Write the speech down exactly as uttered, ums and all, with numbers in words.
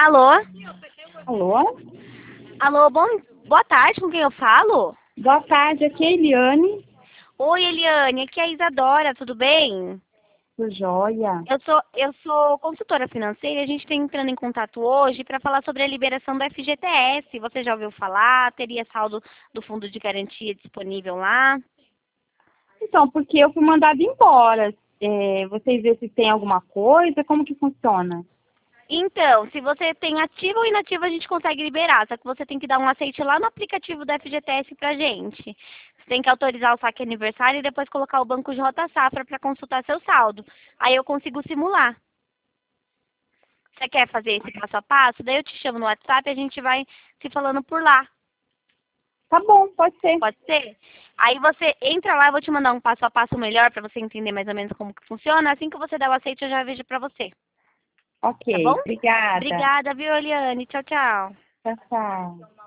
Alô? Alô? Alô, bom, boa tarde, com quem eu falo? Boa tarde, aqui é a Eliane. Oi, Eliane, aqui é a Isadora, tudo bem? Do Joia. Eu sou, eu sou consultora financeira e a gente está entrando em contato hoje para falar sobre a liberação do F G T S. Você já ouviu falar? Teria saldo do fundo de garantia disponível lá? Então, porque eu fui mandada embora. É, vocês vê se tem alguma coisa? Como que funciona? Então, se você tem ativo ou inativo, a gente consegue liberar. Só que você tem que dar um aceite lá no aplicativo do F G T S pra gente. Você tem que autorizar o saque aniversário e depois colocar o banco J Safra para consultar seu saldo. Aí eu consigo simular. Você quer fazer esse passo a passo? Daí eu te chamo no WhatsApp e a gente vai se falando por lá. Tá bom, pode ser. Pode ser? Aí você entra lá, eu vou te mandar um passo a passo melhor para você entender mais ou menos como que funciona. Assim que você der o aceite, eu já vejo para você. Ok, Tá bom? obrigada. Obrigada, viu, Eliane? Tchau, tchau. Tchau, tchau.